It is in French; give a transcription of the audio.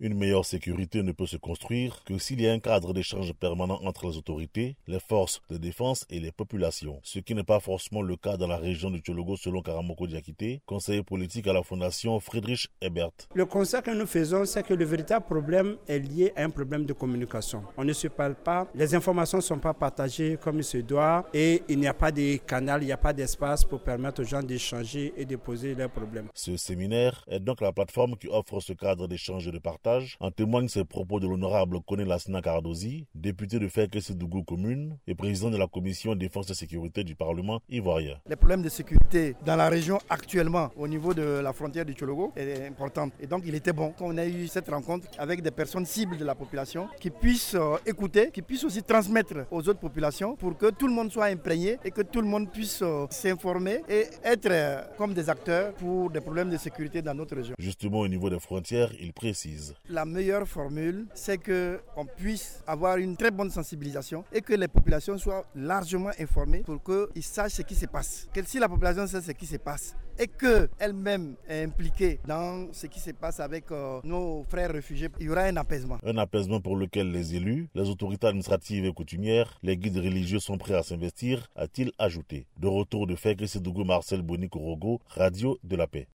Une meilleure sécurité ne peut se construire que s'il y a un cadre d'échange permanent entre les autorités, les forces de défense et les populations. Ce qui n'est pas forcément le cas dans la région du Tchologo selon Karamoko Diakité, conseiller politique à la fondation Friedrich Ebert. Le constat que nous faisons, c'est que le véritable problème est lié à un problème de communication. On ne se parle pas, les informations ne sont pas partagées comme il se doit et il n'y a pas de canal, il n'y a pas d'espace pour permettre aux gens d'échanger et de poser leurs problèmes. Ce séminaire est donc la plateforme qui offre ce cadre d'échange et de partage. En témoignent ces propos de l'honorable Kone Lassina Cardozi, député de Fekese-Dougou commune et président de la commission défense et sécurité du Parlement ivoirien. Les problèmes de sécurité dans la région actuellement au niveau de la frontière du Tchologo est important. Et donc il était bon qu'on ait eu cette rencontre avec des personnes cibles de la population qui puissent écouter, qui puissent aussi transmettre aux autres populations pour que tout le monde soit imprégné et que tout le monde puisse s'informer et être comme des acteurs pour des problèmes de sécurité dans notre région. Justement au niveau des frontières, il précise. La meilleure formule, c'est qu'on puisse avoir une très bonne sensibilisation et que les populations soient largement informées pour qu'ils sachent ce qui se passe. Que si la population sait ce qui se passe et qu'elle-même est impliquée dans ce qui se passe avec nos frères réfugiés, il y aura un apaisement. Un apaisement pour lequel les élus, les autorités administratives et coutumières, les guides religieux sont prêts à s'investir, a-t-il ajouté. De retour de Fekese-Dougou, Marcel Boni Korogo, Radio de la Paix.